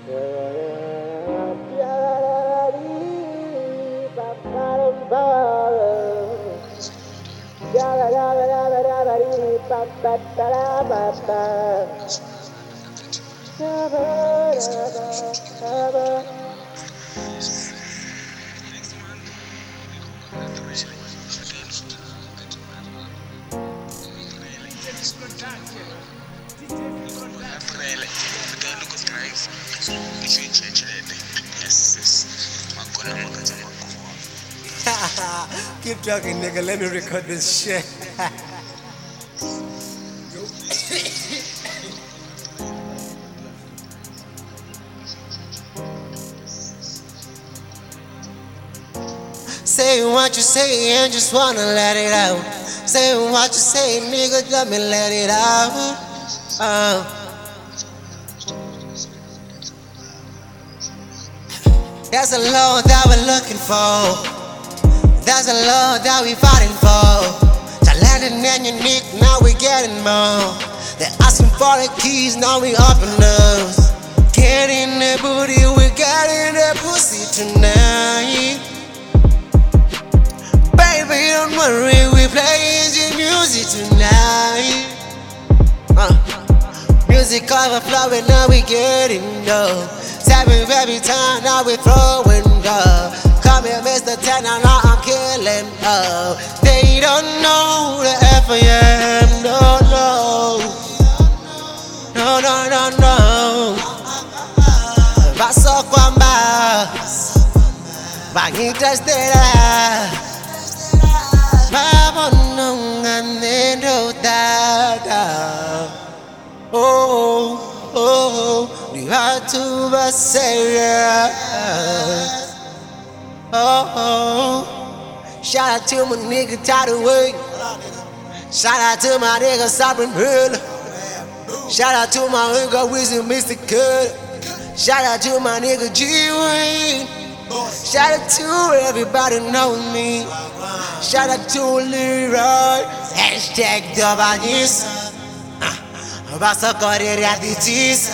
Keep talking, nigga. Let me record this shit. Say what you say and just wanna let it out. Say what you say, nigga, let me let it out. That's the love that we're looking for. That's the love that we fighting for. Talented and unique, now we getting more. They're asking for the keys, now we open those. Getting the booty, we getting the pussy tonight. Baby, don't worry, we playing the music tonight. Music overflowing, now we getting dough. Tapping every time, now we throwing dough. Come here, Mr. Tanner, now I'm killing love. They don't know the FAM, no, no. No, no, no, no. Vaso kwamba Bangitestera Mabononga nendo dada. Oh, oh, we had to Baseria. Oh, shout out to my nigga Tadaway. Shout out to my nigga Sovereign Hill. Shout out to my nigga Wizard Mr. Cut. Shout out to my nigga G-Wayne. Shout out to everybody know me. Shout out to Leroy. Hashtag Dobanis. Basakoriri Aditis.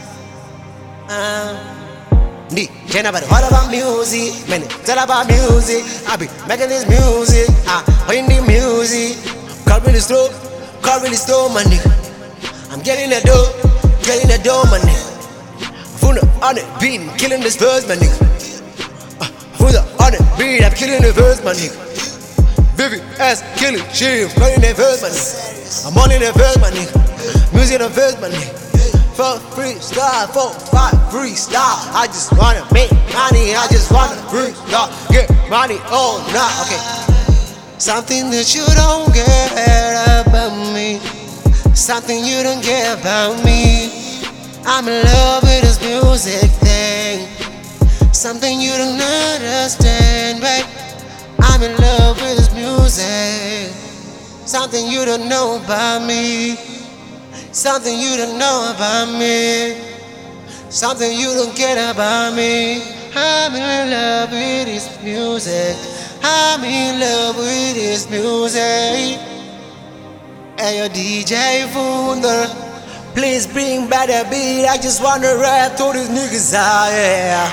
Can't nobody all about music, man, it's all about music. I be making this music, when the music. Call really slow, my nigga. I'm getting that dough, my nigga. Funda on the beat, I'm killing this verse, my nigga. Funda on the beat, I'm killing the verse, my nigga. Baby ass killing shit, I'm playing that verse, my nigga. I'm on in that verse, my nigga. Music in the verse, my nigga. For freestyle, 4-5 freestyle. I just wanna make money, I just wanna freestyle. Get money all night, okay. Something that you don't get about me. Something you don't get about me. I'm in love with this music thing. Something you don't understand, babe. I'm in love with this music. Something you don't know about me. Something you don't know about me. Something you don't get about me. I'm in love with this music. I'm in love with this music. Hey, yo, DJ Funda, please bring back the beat. I just wanna rap to these niggas out here.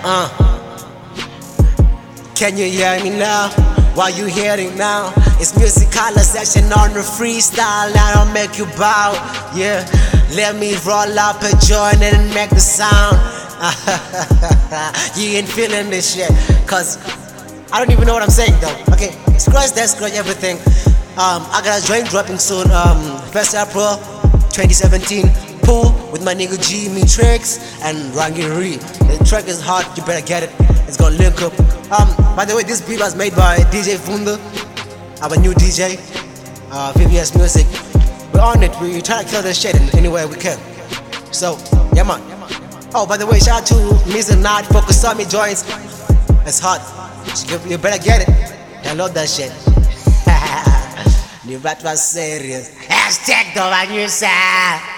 Can you hear me now? While you hearing now? It's musical session on the freestyle. Now I'll make you bow. Yeah, let me roll up a joint and make the sound. You ain't feeling this shit, cause I don't even know what I'm saying though. Okay, scratch that, scratch everything. I got a joint dropping soon. 1st April 2017. Pool with my nigga G Me Tricks and Rangiri. The track is hot, you better get it. It's gonna link up. By the way, this beat was made by DJ Funda, our new DJ, VVS Music. We're on it, we try to kill this shit in any way we can. So, yeah man. Oh, by the way, shout out to Mr. Night, Focus on Me joints. It's hot, you better get it. I love that shit. The bat was serious. Hashtag the one you said.